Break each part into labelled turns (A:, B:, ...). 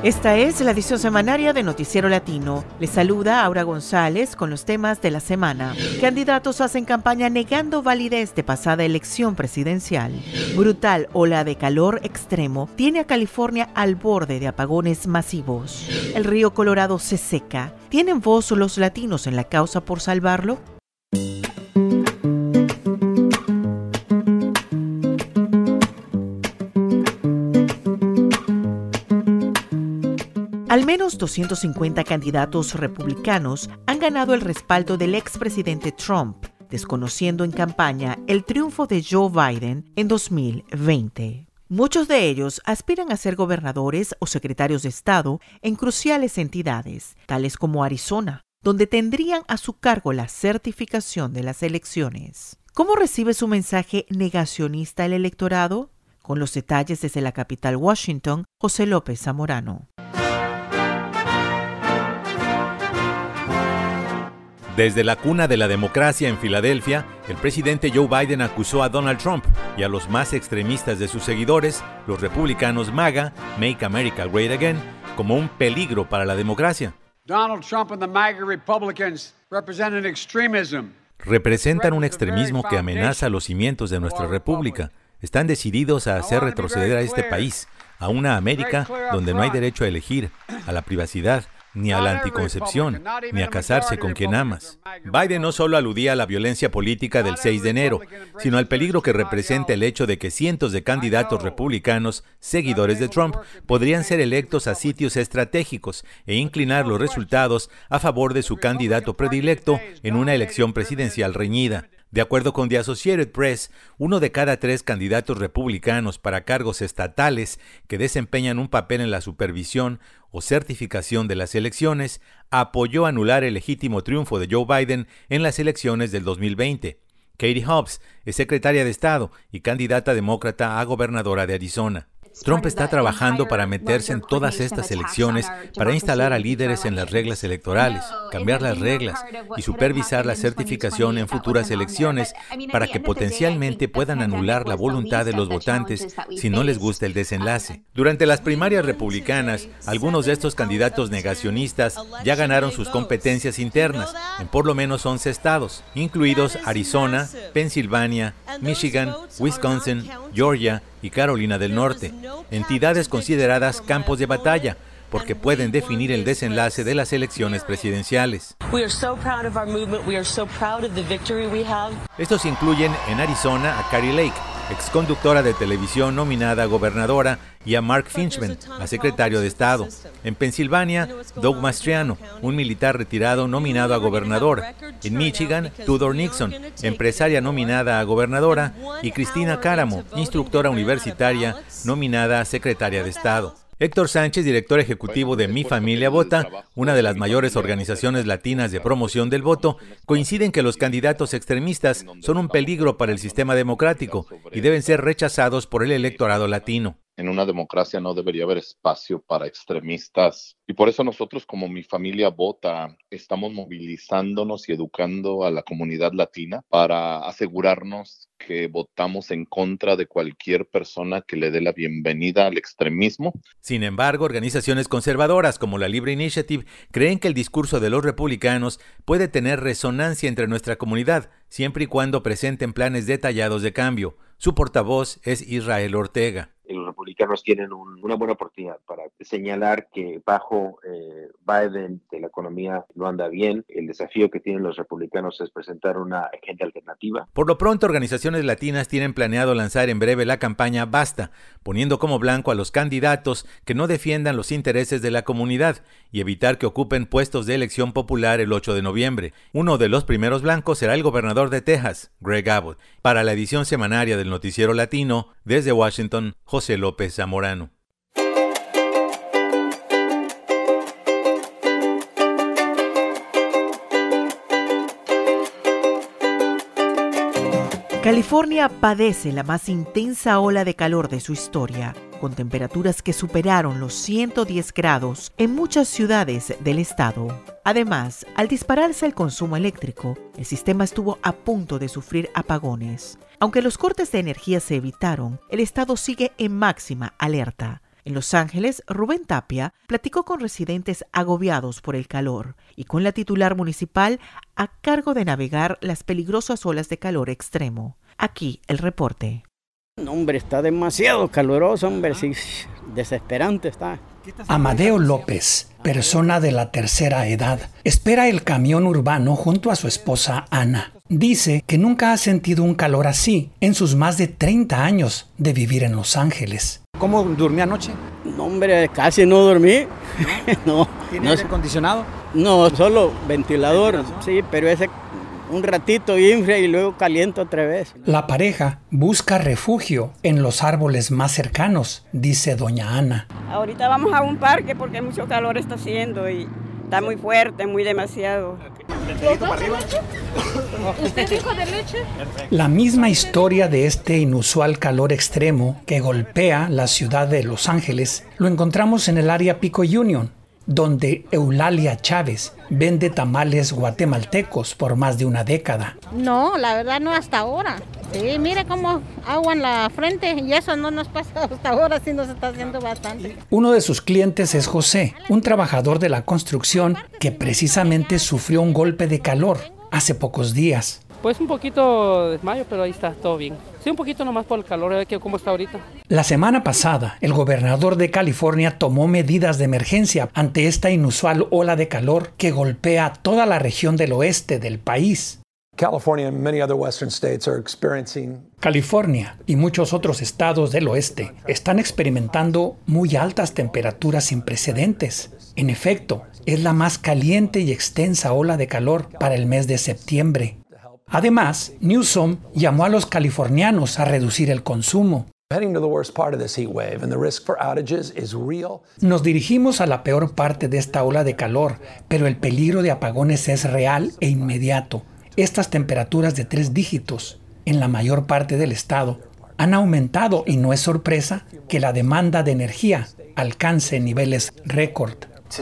A: Esta es la edición semanaria de Noticiero Latino. Les saluda Aura González con los temas de la semana. Candidatos hacen campaña negando validez de pasada elección presidencial. Brutal ola de calor extremo tiene a California al borde de apagones masivos. El río Colorado se seca. ¿Tienen voz los latinos en la causa por salvarlo? Al menos 250 candidatos republicanos han ganado el respaldo del expresidente Trump, desconociendo en campaña el triunfo de Joe Biden en 2020. Muchos de ellos aspiran a ser gobernadores o secretarios de Estado en cruciales entidades, tales como Arizona, donde tendrían a su cargo la certificación de las elecciones. ¿Cómo recibe su mensaje negacionista el electorado? Con los detalles desde la capital Washington, José López Zamorano.
B: Desde la cuna de la democracia en Filadelfia, el presidente Joe Biden acusó a Donald Trump y a los más extremistas de sus seguidores, los republicanos MAGA, Make America Great Again, como un peligro para la democracia.
C: Donald Trump and the MAGA Republicans
B: representan un extremismo que amenaza los cimientos de nuestra república. Están decididos a hacer retroceder a este país, a una América donde no hay derecho a elegir, a la privacidad, ni a la anticoncepción, ni a casarse con quien amas. Biden no solo aludía a la violencia política del 6 de enero, sino al peligro que representa el hecho de que cientos de candidatos republicanos, seguidores de Trump, podrían ser electos a sitios estratégicos e inclinar los resultados a favor de su candidato predilecto en una elección presidencial reñida. De acuerdo con The Associated Press, 1 de cada 3 candidatos republicanos para cargos estatales que desempeñan un papel en la supervisión o certificación de las elecciones apoyó anular el legítimo triunfo de Joe Biden en las elecciones del 2020. Katie Hobbs es secretaria de Estado y candidata demócrata a gobernadora de Arizona. Trump está trabajando para meterse en todas estas elecciones, para instalar a líderes en las reglas electorales, cambiar las reglas y supervisar la certificación en futuras elecciones para que potencialmente puedan anular la voluntad de los votantes si no les gusta el desenlace. Durante las primarias republicanas, algunos de estos candidatos negacionistas ya ganaron sus competencias internas en por lo menos 11 estados, incluidos Arizona, Pensilvania, Michigan, Wisconsin, Georgia y Carolina del Norte, entidades consideradas campos de batalla, porque pueden definir el desenlace de las elecciones presidenciales. Estos incluyen en Arizona a Kari Lake, exconductora de televisión nominada a gobernadora, y a Mark Finchman, a secretario de Estado. En Pensilvania, Doug Mastriano, un militar retirado nominado a gobernador. En Michigan, Tudor Nixon, empresaria nominada a gobernadora, y Cristina Cáramo, instructora universitaria nominada a secretaria de Estado. Héctor Sánchez, director ejecutivo de Mi Familia Vota, una de las mayores organizaciones latinas de promoción del voto, coincide en que los candidatos extremistas son un peligro para el sistema democrático y deben ser rechazados por el electorado latino.
D: En una democracia no debería haber espacio para extremistas. Y por eso nosotros, como Mi Familia Vota, estamos movilizándonos y educando a la comunidad latina para asegurarnos que votamos en contra de cualquier persona que le dé la bienvenida al extremismo.
B: Sin embargo, organizaciones conservadoras como la Libre Initiative creen que el discurso de los republicanos puede tener resonancia entre nuestra comunidad, siempre y cuando presenten planes detallados de cambio. Su portavoz es Israel Ortega.
E: Los republicanos tienen una buena oportunidad para señalar que bajo Biden la economía no anda bien. El desafío que tienen los republicanos es presentar una agenda alternativa.
B: Por lo pronto, organizaciones latinas tienen planeado lanzar en breve la campaña Basta, poniendo como blanco a los candidatos que no defiendan los intereses de la comunidad y evitar que ocupen puestos de elección popular el 8 de noviembre. Uno de los primeros blancos será el gobernador de Texas, Greg Abbott. Para la edición semanaria del Noticiero Latino, desde Washington, José López Zamorano.
A: California padece la más intensa ola de calor de su historia, con temperaturas que superaron los 110 grados en muchas ciudades del estado. Además, al dispararse el consumo eléctrico, el sistema estuvo a punto de sufrir apagones. Aunque los cortes de energía se evitaron, el estado sigue en máxima alerta. En Los Ángeles, Rubén Tapia platicó con residentes agobiados por el calor y con la titular municipal a cargo de navegar las peligrosas olas de calor extremo. Aquí el reporte.
F: No, hombre, está demasiado caluroso, hombre, sí, desesperante está.
G: Amadeo López, persona de la tercera edad, espera el camión urbano junto a su esposa Ana. Dice que nunca ha sentido un calor así en sus más de 30 años de vivir en Los Ángeles.
H: ¿Cómo durmió anoche?
F: No, hombre, casi no dormí. No.
H: ¿Tiene aire acondicionado?
F: No, solo ventilador, sí, pero ese un ratito infla y luego calienta otra vez.
G: La pareja busca refugio en los árboles más cercanos, dice doña Ana.
I: Ahorita vamos a un parque porque mucho calor está haciendo y está muy fuerte, muy demasiado.
J: ¿Usted dijo de leche?
G: La misma historia de este inusual calor extremo que golpea la ciudad de Los Ángeles lo encontramos en el área Pico Union, donde Eulalia Chávez vende tamales guatemaltecos por más de una década.
J: No, la verdad no hasta ahora. Sí, mire cómo agua en la frente y eso no nos pasa hasta ahora, sí nos está haciendo bastante.
G: Uno de sus clientes es José, un trabajador de la construcción que precisamente sufrió un golpe de calor hace pocos días.
K: Pues un poquito desmayo, pero ahí está todo bien. Sí, un poquito nomás por el calor, a ver cómo está ahorita.
G: La semana pasada, el gobernador de California tomó medidas de emergencia ante esta inusual ola de calor que golpea toda la región del oeste del país. California y muchos otros estados del oeste están experimentando muy altas temperaturas sin precedentes. En efecto, es la más caliente y extensa ola de calor para el mes de septiembre. Además, Newsom llamó a los californianos a reducir el consumo. Nos dirigimos a la peor parte de esta ola de calor, pero el peligro de apagones es real e inmediato. Estas temperaturas de 3 dígitos en la mayor parte del estado han aumentado y no es sorpresa que la demanda de energía alcance niveles récord.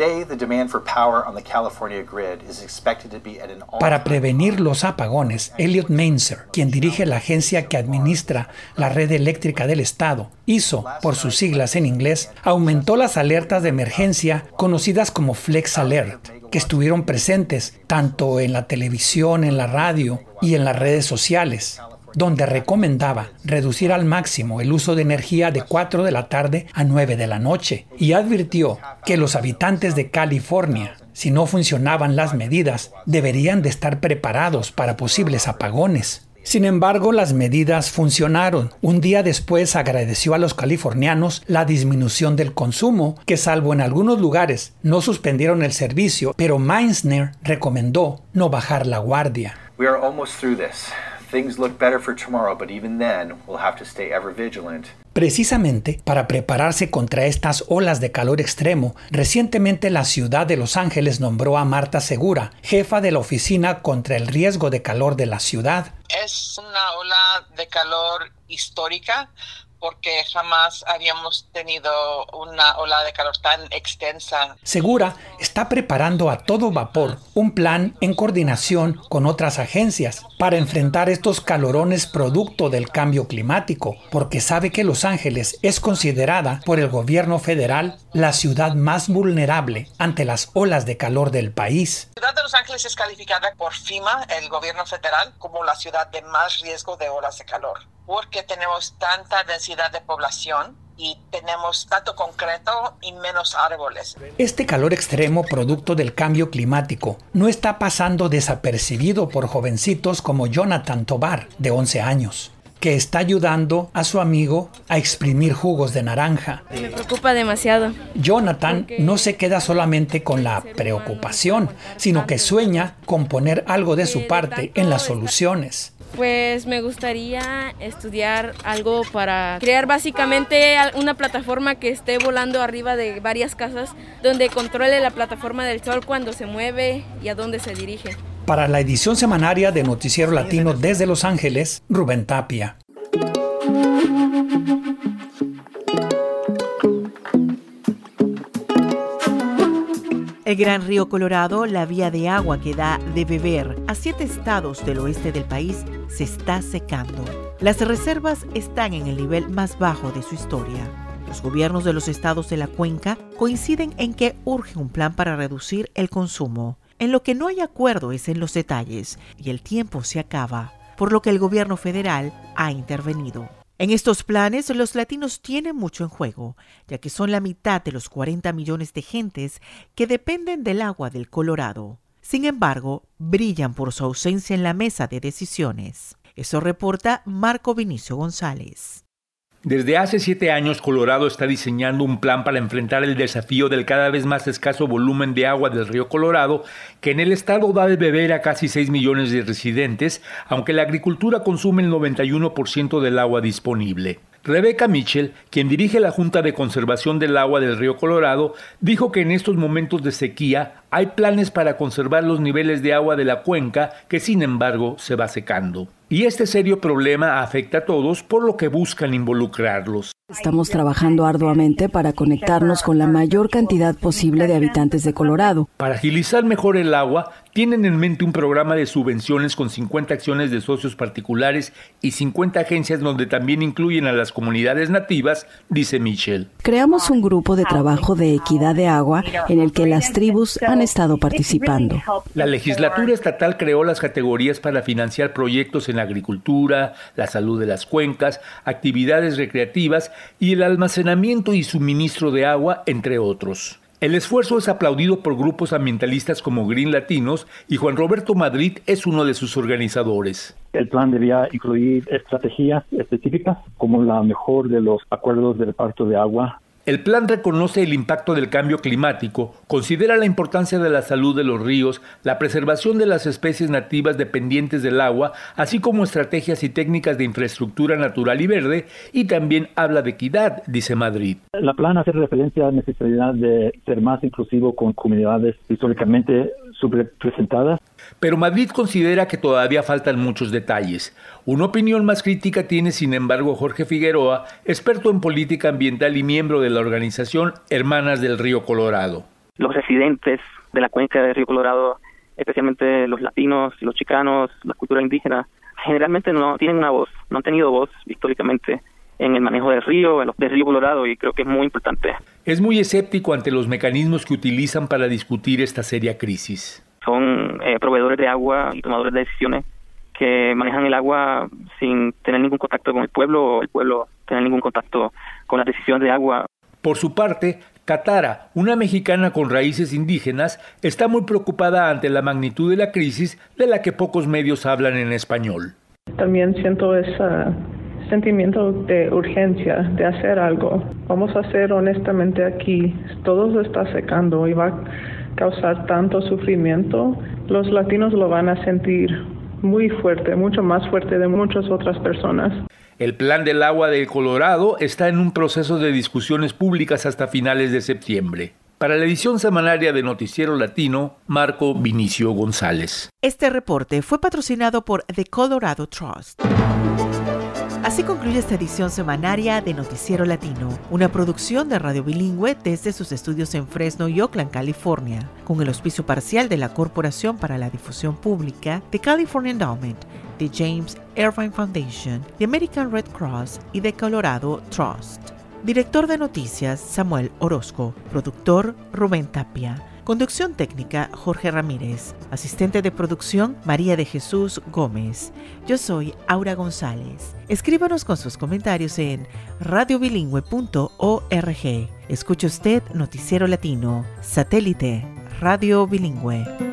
G: Para prevenir los apagones, Elliot Mainzer, quien dirige la agencia que administra la red eléctrica del estado, ISO, por sus siglas en inglés, aumentó las alertas de emergencia conocidas como Flex Alert, que estuvieron presentes tanto en la televisión, en la radio y en las redes sociales, donde recomendaba reducir al máximo el uso de energía de 4 de la tarde a 9 de la noche y advirtió que los habitantes de California, si no funcionaban las medidas, deberían de estar preparados para posibles apagones. Sin embargo, las medidas funcionaron. Un día después agradeció a los californianos la disminución del consumo, que salvo en algunos lugares no suspendieron el servicio, pero Meissner recomendó no bajar la guardia.
L: We are almost through this. Things look better for tomorrow, but even then, we'll have to stay ever vigilant.
G: Precisamente para prepararse contra estas olas de calor extremo, recientemente la ciudad de Los Ángeles nombró a Marta Segura, jefa de la Oficina contra el Riesgo de Calor de la ciudad.
M: Es una ola de calor histórica porque jamás habíamos tenido una ola de calor tan extensa.
G: Segura está preparando a todo vapor un plan en coordinación con otras agencias para enfrentar estos calorones producto del cambio climático, porque sabe que Los Ángeles es considerada por el gobierno federal la ciudad más vulnerable ante las olas de calor del país.
M: La ciudad de Los Ángeles es calificada por FEMA, el gobierno federal, como la ciudad de más riesgo de olas de calor, porque tenemos tanta densidad de población y tenemos tanto concreto y menos árboles.
G: Este calor extremo producto del cambio climático no está pasando desapercibido por jovencitos como Jonathan Tovar, de 11 años, que está ayudando a su amigo a exprimir jugos de naranja.
N: Me preocupa demasiado.
G: Jonathan no se queda solamente con la preocupación, sino que sueña con poner algo de su parte en las soluciones.
N: Pues me gustaría estudiar algo para crear básicamente una plataforma que esté volando arriba de varias casas, donde controle la plataforma del sol cuando se mueve y a dónde se dirige.
G: Para la edición semanaria de Noticiero Latino desde Los Ángeles, Rubén Tapia.
A: El Gran Río Colorado, la vía de agua que da de beber a 7 estados del oeste del país, se está secando. Las reservas están en el nivel más bajo de su historia. Los gobiernos de los estados de la cuenca coinciden en que urge un plan para reducir el consumo. En lo que no hay acuerdo es en los detalles, y el tiempo se acaba, por lo que el gobierno federal ha intervenido. En estos planes, los latinos tienen mucho en juego, ya que son la mitad de los 40 millones de gentes que dependen del agua del Colorado. Sin embargo, brillan por su ausencia en la mesa de decisiones. Eso reporta Marco Vinicio González.
O: Desde hace 7 años, Colorado está diseñando un plan para enfrentar el desafío del cada vez más escaso volumen de agua del río Colorado, que en el estado da de beber a casi 6 millones de residentes, aunque la agricultura consume el 91% del agua disponible. Rebecca Mitchell, quien dirige la Junta de Conservación del Agua del río Colorado, dijo que en estos momentos de sequía hay planes para conservar los niveles de agua de la cuenca, que sin embargo se va secando. Y este serio problema afecta a todos, por lo que buscan involucrarlos.
P: Estamos trabajando arduamente para conectarnos con la mayor cantidad posible de habitantes de Colorado.
O: Para agilizar mejor el agua, tienen en mente un programa de subvenciones con 50 acciones de socios particulares y 50 agencias donde también incluyen a las comunidades nativas, dice Mitchell.
P: Creamos un grupo de trabajo de equidad de agua en el que las tribus han estado participando.
O: La legislatura estatal creó las categorías para financiar proyectos en la agricultura, la salud de las cuencas, actividades recreativas y el almacenamiento y suministro de agua, entre otros. El esfuerzo es aplaudido por grupos ambientalistas como Green Latinos y Juan Roberto Madrid es uno de sus organizadores.
Q: El plan debía incluir estrategias específicas como la mejor de los acuerdos de reparto de agua.
O: El plan reconoce el impacto del cambio climático, considera la importancia de la salud de los ríos, la preservación de las especies nativas dependientes del agua, así como estrategias y técnicas de infraestructura natural y verde, y también habla de equidad, dice Madrid.
Q: El plan hace referencia a la necesidad de ser más inclusivo con comunidades históricamente subrepresentadas.
O: Pero Madrid considera que todavía faltan muchos detalles. Una opinión más crítica tiene, sin embargo, Jorge Figueroa, experto en política ambiental y miembro de la organización Hermanas del Río Colorado.
R: Los residentes de la cuenca del Río Colorado, especialmente los latinos, los chicanos, la cultura indígena, generalmente no tienen una voz, no han tenido voz históricamente en el manejo del río Colorado, y creo que es muy importante.
O: Es muy escéptico ante los mecanismos que utilizan para discutir esta seria crisis.
R: Son proveedores de agua y tomadores de decisiones que manejan el agua sin tener ningún contacto con el pueblo, o el pueblo tener ningún contacto con las decisiones de agua.
O: Por su parte, Katara, una mexicana con raíces indígenas, está muy preocupada ante la magnitud de la crisis de la que pocos medios hablan en español.
S: También siento ese sentimiento de urgencia, de hacer algo. Vamos a ser honestamente aquí, todo se está secando y va a causar tanto sufrimiento. Los latinos lo van a sentir muy fuerte, mucho más fuerte de muchas otras personas.
O: El plan del agua de Colorado está en un proceso de discusiones públicas hasta finales de septiembre. Para la edición semanaria de Noticiero Latino, Marco Vinicio González.
A: Este reporte fue patrocinado por The Colorado Trust. Así concluye esta edición semanaria de Noticiero Latino, una producción de Radio Bilingüe desde sus estudios en Fresno y Oakland, California, con el auspicio parcial de la Corporación para la Difusión Pública, The California Endowment, The James Irvine Foundation, The American Red Cross y The Colorado Trust. Director de Noticias, Samuel Orozco. Productor, Rubén Tapia. Conducción técnica, Jorge Ramírez. Asistente de producción, María de Jesús Gómez. Yo soy Aura González. Escríbanos con sus comentarios en radiobilingüe.org. Escuche usted Noticiero Latino, satélite, Radio Bilingüe.